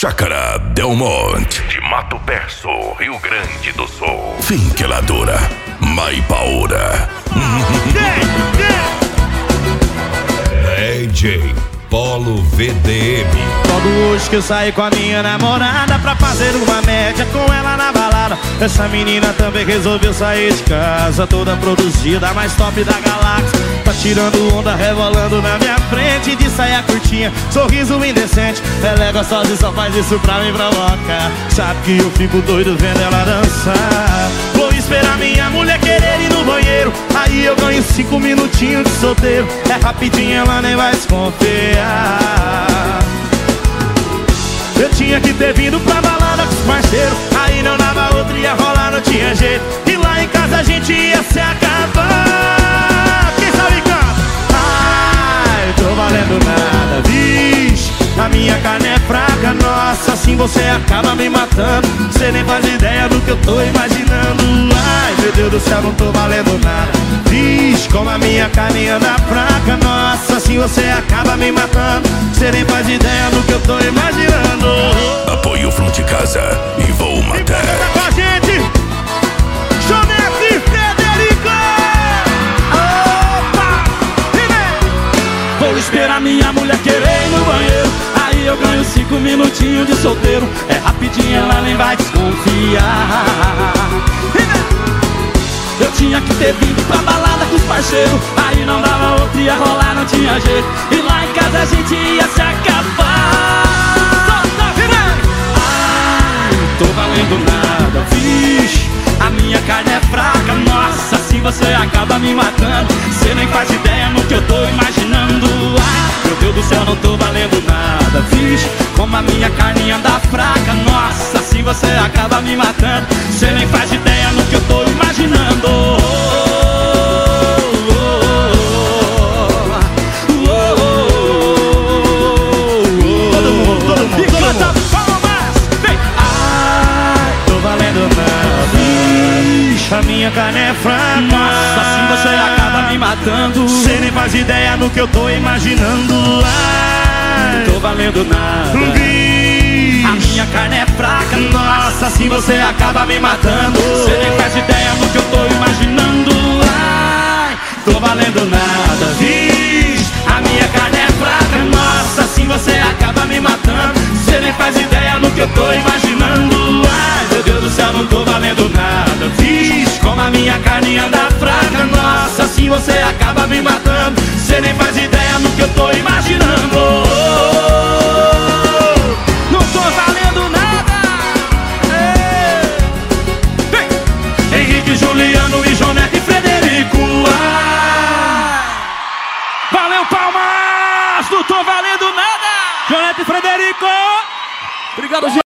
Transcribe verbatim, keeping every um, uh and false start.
Chácara Del Monte, de Mato Perso, Rio Grande do Sul. Finqueladora Maipaura. D J Polo V D M. Logo hoje que eu saí com a minha namorada pra fazer uma média com ela na balada. Essa menina também resolveu sair de casa, toda produzida, mais top da galáxia. Tá tirando onda, rebolando na minha frente, de saia curtinha, sorriso indecente. Ela é gostosa e só faz isso pra me provocar. Sabe que eu fico doido vendo ela dançar. Vou esperar minha mulher querer ir no banheiro, aí eu ganho cinco minutinhos de solteiro. É rapidinho, ela nem vai desconfiar. Eu tinha que ter vindo pra balada com os parceiros, aí não dava outra, ia rolar, não tinha jeito. E lá em casa a gente ia se acabar. Quem sabe canta? Ai, tô valendo nada, vixe, a minha carne é fraca, nossa, assim você acaba me matando. Você nem faz ideia do que eu tô imaginando. Ai, meu Deus do céu, não tô valendo nada, vixe, como a minha carne anda fraca, nossa, assim você acaba me matando. Você nem faz ideia do que eu tô imaginando. Apoio Front Casa e vou matar. E com a gente, Jonete e Frederico. Opa! E vem! Vou esperar minha mulher querer ir no banheiro, aí eu ganho cinco minutinhos de solteiro. É rapidinho, ela nem vai desconfiar. E vem! Eu tinha que ter vindo pra balada com os parceiros, aí não dava outro, ia rolar, não tinha jeito. E lá em casa a gente ia se acabar. Ai, não tô valendo nada, vixe, a minha carne é fraca, nossa, assim você acaba me matando. Você nem faz ideia no que eu tô imaginando. Ai, meu Deus do céu, não tô valendo nada, vixe, como a minha carne anda fraca, nossa, assim você acaba me matando. Você nem faz ideia no que eu tô imaginando. Todo mundo, todo mundo, e canta palmas, vem! Ai, tô valendo nada, vixe, a minha carne é fraca, nossa, assim você acaba me matando. Você nem faz ideia no que eu tô imaginando. Ai, não tô valendo nada, vixe, a minha carne é fraca, nossa, assim você acaba me matando. Você nem faz ideia no que eu tô imaginando. Ai, tô valendo nada, vixe, a minha carne é fraca, nossa, assim você acaba me matando. Você nem faz ideia no que eu tô imaginando. Ai, meu Deus do céu, não tô valendo nada, vixe, como a minha carne anda fraca, nossa, assim você acaba me matando. Você nem faz ideia no que eu tô imaginando. Não tô valendo nada. Ei. Henrique, Juliano e Jonete e Frederico. Ah. Valeu, palmas! Não tô valendo nada. Jonete e Frederico. Obrigado, gente.